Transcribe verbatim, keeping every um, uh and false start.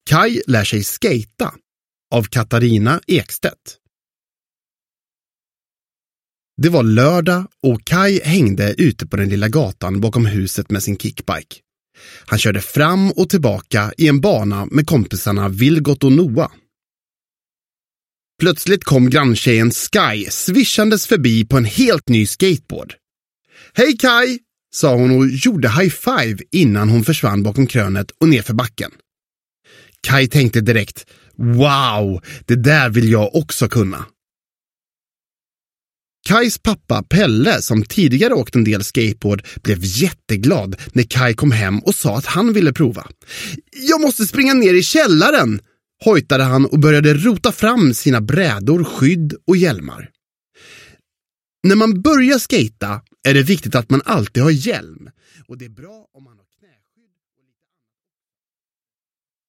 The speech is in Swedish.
Kaj lär sig skata av Katarina Ekstedt. Det var lördag och Kaj hängde ute på den lilla gatan bakom huset med sin kickbike. Han körde fram och tillbaka i en bana med kompisarna Vilgot och Noah. Plötsligt kom granntjejen Sky svishandes förbi på en helt ny skateboard. Hej Kaj, sa hon och gjorde high five innan hon försvann bakom krönet och ner för backen. Kaj tänkte direkt, wow, det där vill jag också kunna. Kajs pappa Pelle, som tidigare åkt en del skateboard, blev jätteglad när Kaj kom hem och sa att han ville prova. Jag måste springa ner i källaren, hojtade han och började rota fram sina brädor, skydd och hjälmar. När man börjar skata är det viktigt att man alltid har hjälm. Och det är bra om man har